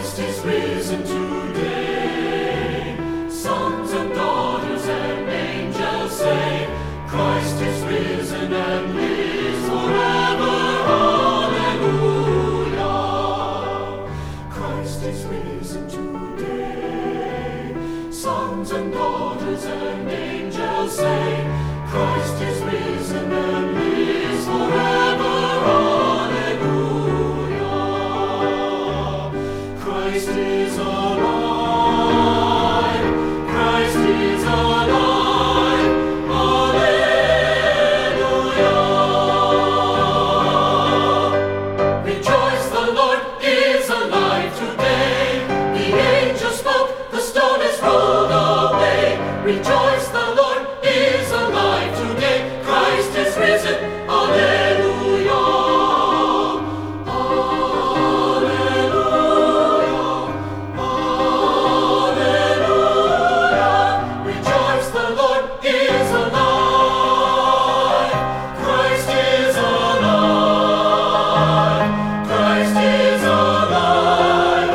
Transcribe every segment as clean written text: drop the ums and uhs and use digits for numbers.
Christ is risen today. Sons and daughters and angels say, Christ is risen and lives forever. Hallelujah. Christ is risen today. Sons and daughters and angels say, Christ is risen and lives forever. Hallelujah. Christ is alive. Christ is alive. Hallelujah. Rejoice, the Lord is alive today. The angel spoke, the stone is rolled away. Rejoice, the Lord is alive today. Christ is risen. Hallelujah. Hallelujah. Hallelujah. Rejoice, the Lord is alive. Christ is alive. Christ is alive.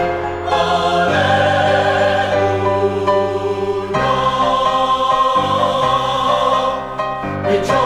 Hallelujah. Rejoice.